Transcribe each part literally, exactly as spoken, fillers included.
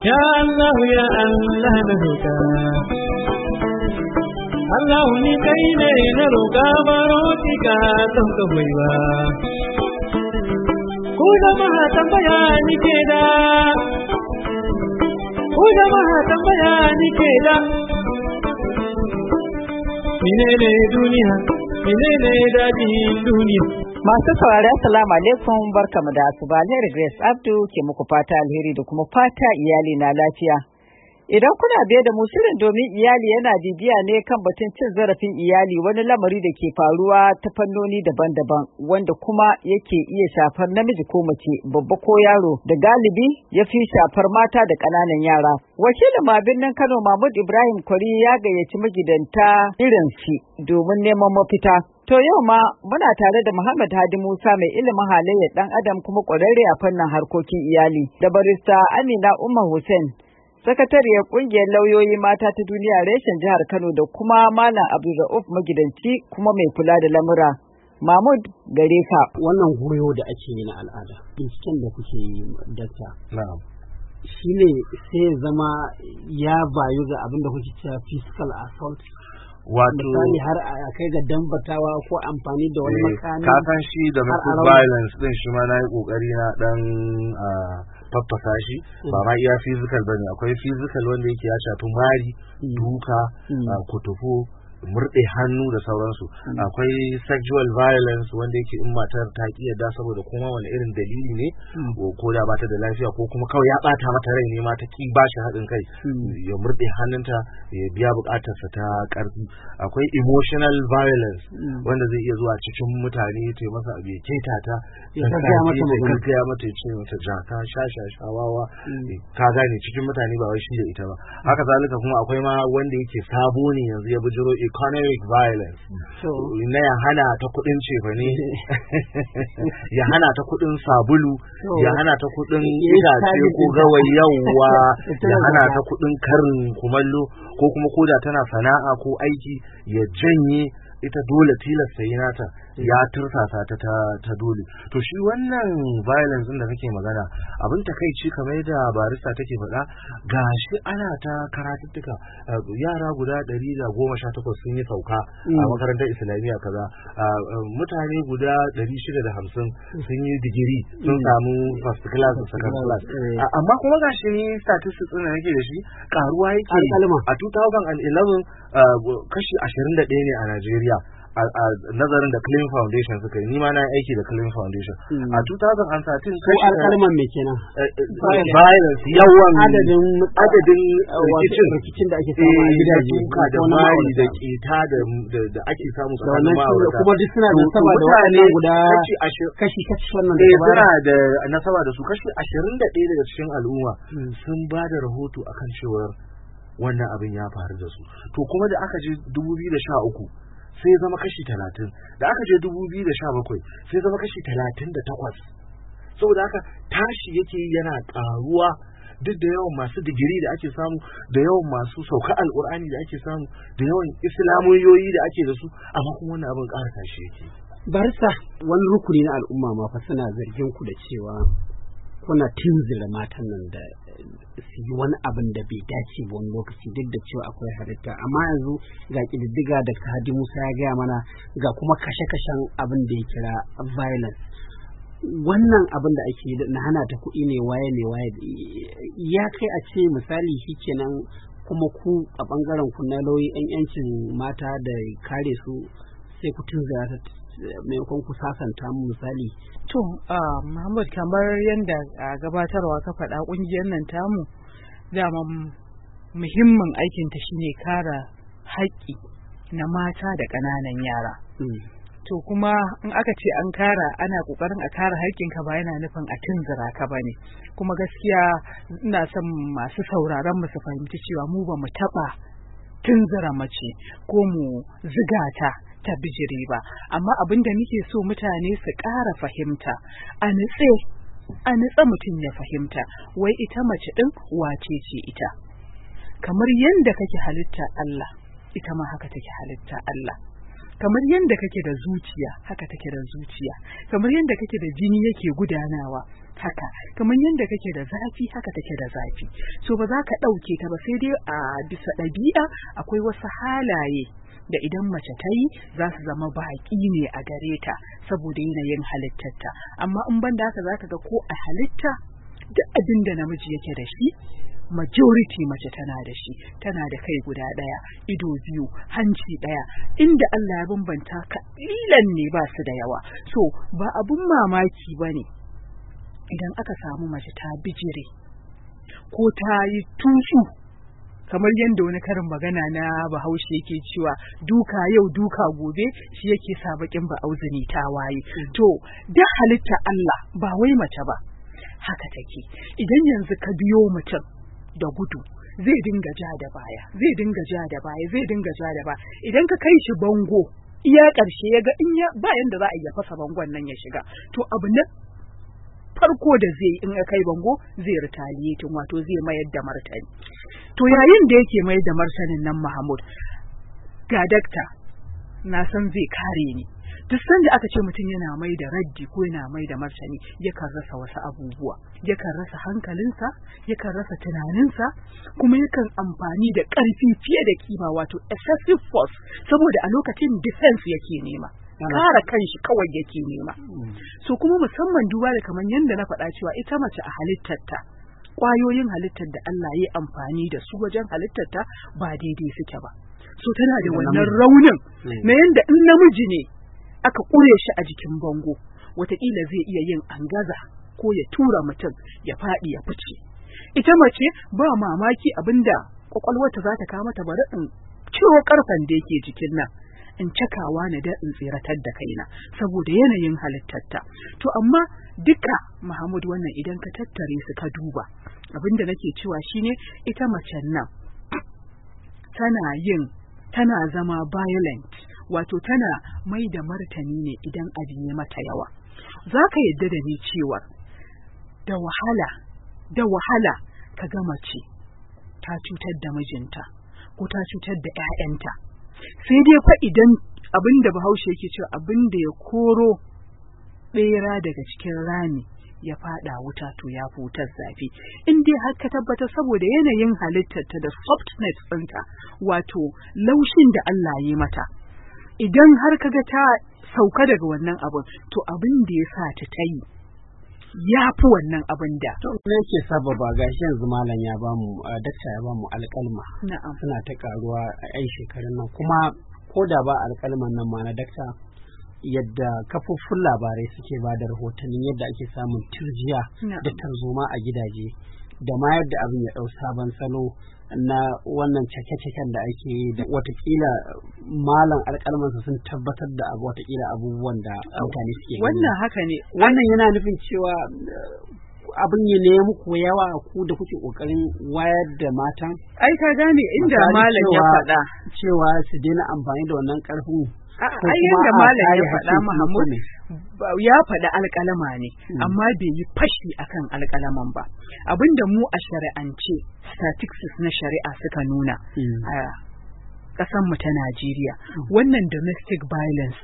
Ya Allah ya Allah na roƙa Allah ni kai ne na roƙa baro ki ka don ka baiwa ku jama'a tambaya ni ke da ku jama'a tambaya ni ke da menene duniya menene dadin duniya. Masu saurari assalamu alaikum, barkamu da asuba. Alheri Grace Abdu ke muku fata alheri da kuma fata iyali na lafiya. Idan kuna biye da mu, shirin domin iyali yana bibiya ne kan batun cin zarafin iyali, wani lamari da ke faruwa ta fannoni daban-daban wanda kuma yake iya shafar namiji ko mace, babba ko yaro, da galibi ya fi shafar mata da ƙananan yara. Wakilin mabin nan Kano Mahmud Ibrahim Kwari ya gayyaci magidanta irin shi domin neman mafita. To yau ma muna tare da Muhammad Hadi Musa mai ilimin halayyar ɗan adam kuma ƙwararre a fannin harkokin iyali, da barista Amina Umar Hussein, sakatariyar ƙungiyar lauyoyi mata ta duniya reshen jihar Kano, da kuma Malam Abdulrauf magidanci kuma mai kula da lamura. Mahmud gare ka. Wannan goyo da ake yi na al'ada, binciken da kuke yi dakta. Na'am. Shi ne sai zama ya bayu ga abin da kuke cewa physical assault. Wato misali har a kai ga dambatawa ko amfani da wani makami. Ka san shi da domestic violence din shi ma na yi kokari na dan faffasa shi, ba ma iya physical bane, akwai physical wanda yake ya shafi mari, duka, kutufo, murɗe hannu da sauransu. Akwai sexual violence wanda yake in matar ta ki yadda saboda kuma wani irin dalili ne, ko da bata da lafiya ko kuma kawai ya bata mata rai ne ma ta ki ba shi haɗin kai, ya murɗe hannunta ya biya buƙatarsa ta ƙarfi. Akwai emotional violence wanda zai iya zuwa cikin mutane ta masa abu ya keta ta, ya gaya mata ya ce mata jaka shasha shawawa, ka gane, cikin mutane ba wai shi da ita ba. Haka zalika kuma akwai ma wanda yake sabo ne yanzu ya bujiro economic violence, na ya hana ta kudin cefane, ya hana ta kudin sabulu, ya hana ta kudin itace ko gawayi, yawa, ya hana ta kudin karin kumallo, ko kuma koda tana sana'a ko aiki ya janye ita dole tilasta yi nata, ya tursasa ta ta dole. To shi wannan violence din da kake magana, abin takeici kamar da barista take faɗa, gashi ana ta karatuttuka, yara guda ɗari da goma sha takwas sun yi sauka a makarantar islamiyya kaza, mutane guda ɗari shida da hamsin sun yi digiri, sun samu first class da second class, amma kuma gashi ni statistics din da nake da shi karuwa yake. A two thousand eleven kashi ashirin da ɗaya ne a Najeriya a nazarin da Clean Foundation suka yi. Ni ma na aiki da Clean Foundation a two thousand thirteen. Ko alƙalman me kenan? Violence, yawan adadin adadin rikicin rikicin da ake samu a gidaje, da mari da keta da da ake samu tsakanin ma'aurata, kuma duk suna da nasaba da wannan guda kashi kashi wannan da suna da nasaba da su. Kashi ashirin da ɗaya daga cikin al'umma sun ba da rahoto akan cewar wannan abin ya faru da su. To kuma da aka je dubu biyu da sha uku sai ya zama kashi talatin, da aka je dubu biyu da sha bakwai sai ya zama kashi talatin da takwas. Saboda haka tashi yake yana ƙaruwa, duk da yawan masu digiri da ake samu, da yawan masu sauka alƙur'ani da ake samu, da yawan islamiyoyi da ake da su, amma kuma wannan abin ƙara tashi yake. Barsa, wani rukuni na al'umma ma fa suna zargin ku da cewa kuna tunzura matan nan da su yi wani abin da bai dace ba wani lokaci, duk da cewa akwai halitta. Amma yanzu ga ƙididdiga da Hadi Musa ya gaya mana, ga kuma kashe-kashen abin da ya kira violence. Wannan abin da ake na hana ta kuɗi ne, waye ne waye, ya kai a ce misali shi kenan kuma ku a ɓangaren ku na lauyi 'yan 'yancin mata da kare su sai ku tunzura ta maimakon ku sasanta mu misali. To, uh, Muhammad, kamar yadda uh, gabatarwa ka faɗa, ƙungiyar nan tamu dama muhimmin aikinta shine kare haƙƙi na mata da ƙananan yara. Mm. To kuma in aka ce an kara, ana ƙoƙarin a kare haƙƙinka ba yana nufin a tunzura ka bane. Kuma gaskiya ina son masu sauraron mu su fahimci cewa mu ba mu taɓa tunzura mace ko mu ziga ta ta bijire ba, amma abin da muke so mutane su ƙara fahimta, a nutse a nutse mutum ya fahimta wai ita mace ɗin wace ce ita. Kamar yadda kake halitta Allah, ita ma haka take halitta Allah. Kamar yadda kake da zuciya, haka take da zuciya. Kamar yadda kake da jini yake gudanawa, haka kamar yadda kake da zafi haka take da zafi, so ba za ka ɗauke ta ba, sai dai a bisa ɗabi'a akwai wasu halaye da idan mace ta yi za su zama baƙi ne a gare ta saboda yanayin halittarta, amma in ban da haka za ka ga ko a halitta duk abin da namiji yake da shi majority mace tana da shi, tana da kai guda ɗaya, ido biyu, hanci ɗaya, inda Allah ya bambanta kalilan ne ba su da yawa. So ba abun mamaki ba ne idan aka samu mace ta bijire ko ta yi tutsu, kamar yadda wani karin magana na Bahaushe yake cewa duka yau duka gobe shi yake sa bakin ba auzuni ta waye. To da halitta Allah ba wai mace ba haka take, idan yanzu ka biyo mutum da gudu zai dinga ja da baya zai dinga ja da baya zai dinga ja da baya, idan ka kai shi bango iya ƙarshe ya ga in ya bayan da za a iya fasa bangon nan ya shiga, to abu na farko da zai in ya kai bango zai retaliating, wato zai mayar da martani. To yayin da yake mayar da martanin nan Mahmud, ga dakta na san zai kare ni, duk sanda aka ce mutum yana mai da raddi ko yana mai da martani yakan rasa wasu abubuwa, yakan rasa hankalinsa, yakan rasa tunaninsa, kuma yakan amfani da ƙarfi fiye da kima, wato excessive force, saboda a lokacin defense yake nema, kare kanshi kawai yake nema. So kuma musamman duba da kamar yadda na faɗa cewa ita mace a halittarta, ƙwayoyin halittar da Allah ya yi amfani da su wajen halittarta ba daidai suke ba, so tana da wannan raunin na yadda in namiji ne aka ƙure shi a jikin bango wataƙila zai iya yin angaza ko ya tura mutum ya faɗi ya fice. Ita mace ba mamaki abinda ƙwaƙwalwarta za ta kama ta bari in ciro ƙarfen da yake jikin nan in cakawa na da in tsiratar da kaina saboda yanayin halittarta. To amma duka Mahmud wannan idan ka tattare su ka duba, abinda nake cewa shine ita macen nan tana yin tana zama violent, wato tana mai da martani ne idan abin ya mata yawa. Za ka yadda da ni cewa da wahala da wahala ka ga mace ta cutar da mijinta ko ta cutar da 'ya'yanta, sai dai fa idan abin da Bahaushe yake cewa abin da ya koro ɓera daga cikin rami ya fada wuta to ya fi wutar zafi. In dai har ka tabbatar saboda yanayin halittarta da softness ɗinta, wato laushin da Allah ya mata, idan har kaga ta sauka daga wannan abin, to abin da ya sa ta ta yi ya fi wannan abin da. To me yake sababa gashi yanzu malam ya bamu dakta ya bamu alƙalma suna ta karuwa a yan shekarun nan, kuma ko da ba alƙalman nan ma na dakta, yadda kafofin labarai suke ba da rahotannin yadda ake samun turjiya da tarzoma a gidaje, da ma yadda abin ya ɗau sabon salo na wannan cake-caken da ake yi, da watakila malam alƙalmansa sun tabbatar da abu watakila abubuwan da mutane suke. Wannan haka ne, wannan yana nufin cewa abin ya ne muku yawa ku da kuke kokarin wayar da matan. Ai ka gane inda malam ya faɗa cewa su daina amfani da wannan ƙarfin. Ai yadda malam ya faɗa Mahmud ya faɗa alƙalama ne, amma bai yi fashi akan alƙalaman ba. Abinda mu a shari'ance statistics na shari'a suka nuna a ƙasar mu ta Najeriya, wannan domestic violence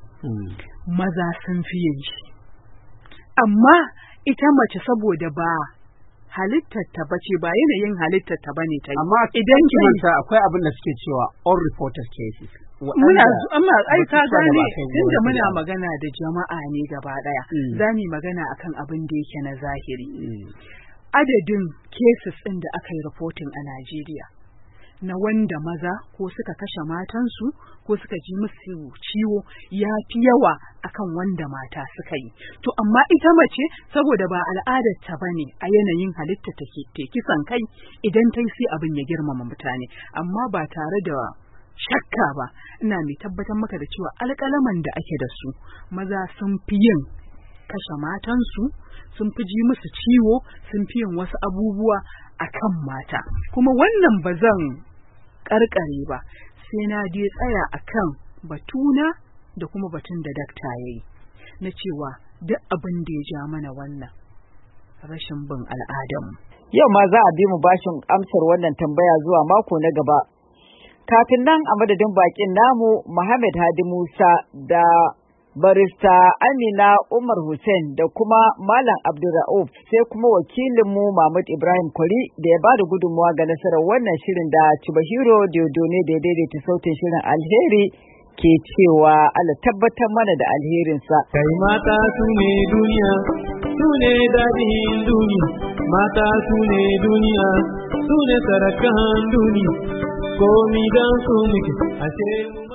maza sun fi yin shi, amma ita mace saboda ba halittarta ba ce, ba yanayin halittarta ba ne ta yi. Amma idan kimanta akwai abin da suke cewa unreported cases. Muna amma ai ka gane tunda muna magana da jama'a ne gaba daya, za mu magana akan abin da yake na zahiri. Adadin cases ɗin da aka yi reporting a Najeriya na wanda maza ko suka kashe matansu ko suka ji musu ciwo ya fi yawa akan wanda mata suka yi. To amma ita mace saboda ba al'adarta ba ne a yanayin halitta take kisan kai, idan ta yi sai abin ya girmama mutane, amma ba tare da shakka ba ina mai tabbatar maka da cewa alƙalaman da ake da su maza sun fi yin kashe matansu, sun fi ji musu ciwo, sun fi yin wasu abubuwa akan mata. Kuma wannan ba zan karkare ba sai na je tsaya akan batuna da kuma batun da dakta yayi na cewa duk abin da ya ja mana wannan rashin bin al'adamu. Yau ma za a bi mu bashin amsar wannan tambaya zuwa mako na gaba. Kafin nan a madadin bakin namu Muhammad Hadi Musa da barista Amina Umar Hussein da kuma Malam Abdulrauf sai kuma wakilinmu Mahmud Ibrahim Kwari da ya ba da gudunmuwa ga nasarar wannan shirin da Chibahiro Diodone da ya daidaita sautin shirin. Alheri ke cewa Allah tabbatar mana da alherinsa. Kai mata su ne duniya, su ne daɗin duniya, mata su ne duniya, su ne sarakan duniya, komi don su muke ashe.